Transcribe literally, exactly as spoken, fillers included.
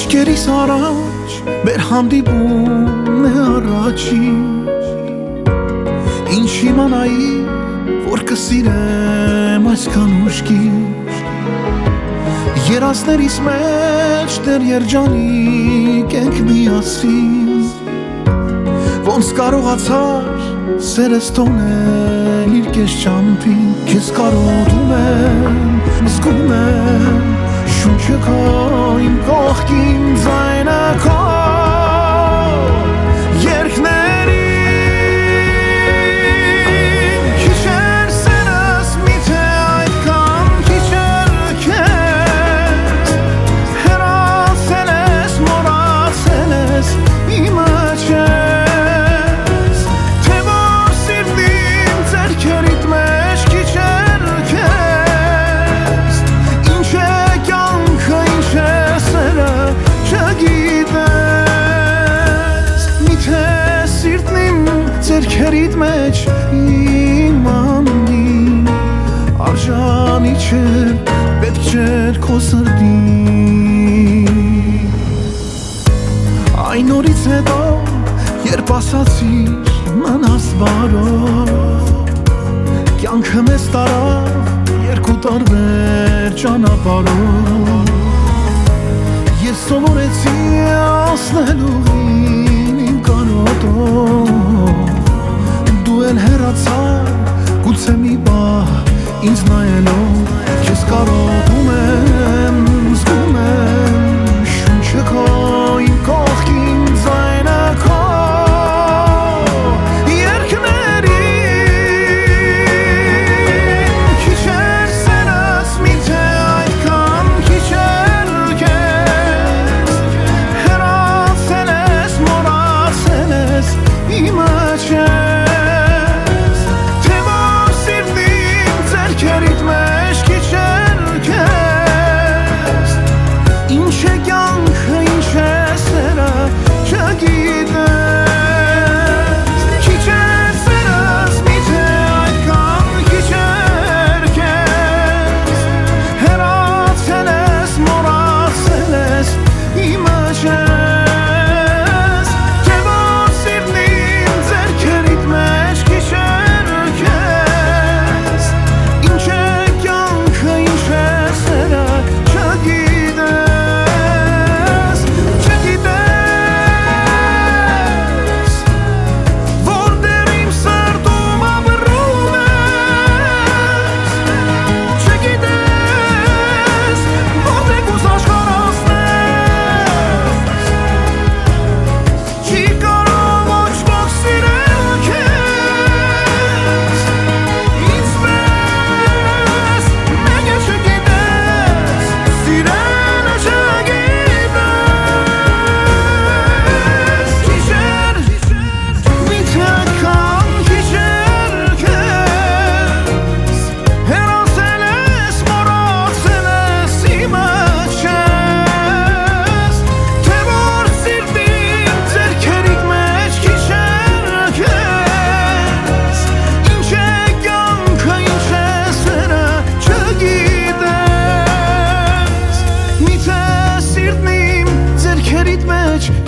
Աչքերիս առաջ մեր հանդիպումն է առաջին, ինչ իմանայի, որ կսիրեմ այսքան ուշքին, երազներիս մեջ դեռ երջանիկ ենք միասին, ոնց կարողացար սերս թողնել իր կես ճամփին, քեզ կարոտում եմ, զգում եմ շունչը քո իմ կողքին, ձայնը քո երգներին, քիչ էր սերս, միթե այդքան քիչ էր քեզ, հեռացել ես, մոռացել ես իմը չես, թե որ սիրտն իմ ձեռքերիդ մեջ քիչ էր քեզ, ինչ է կյանքը, ինչ է սերը, չգիտես, միթե սիրտն իմ ձեռքերիդ մեջ իմանի, արժանի չէր, պետք չէր քո սրտին, այն օրից հետո երբ ասացիր մնաս բարով, կյանքը մեզ տարավ երկու տարբեր ճանապարհով, ես սովորեցի անցնելուղին իմ կանոտով, դու էլ հեռացար գուցե մի պահ ինձ նայելով, քեզ կարոտում եմ, զգում եմ շունչը քո իմ կողքին, ձայնը քո երգներին, քիչ էր սերս, միթե այդքան քիչ էր քեզ, հեռացել ես, մոռացել ես իմը չես, թե որ սիրտն իմ ձեռքերիդ մեջ քիչ էր քեզ, ինչ է կյանքը, ինչ է սերը, չգիտես, քիչ էր սերս, միթե այդքան քիչ էր քեզ, հեռացել ես, մոռացել ես իմը չես, թե որ սիրտն իմ ձեռքերիդ մեջ քիչ էր քեզ, ինչ է կյանքը, ինչ է սերը, չգիտես, չգիտես, որ դեռ իմ սրտում ապրում ես, չգիտես, որտեղ ուզ աշխարհացնես, չի կարող ոչ ոք սիրել քեզ, ինձ պես, մեկը չգիտես, սիրելը չգիտես, քիչ էր, միթե այդքան քիչ էր քեզ, հեռացել ես, մոռացել ես իմը չես, թե որ սիրտն իմ ձեռքերիդ մեջ քիչ էր քեզ, ինչ է կյանքը, ինչ է սերը, չգիտես, միթե սիրտն իմ ձեռքերիդ մեջ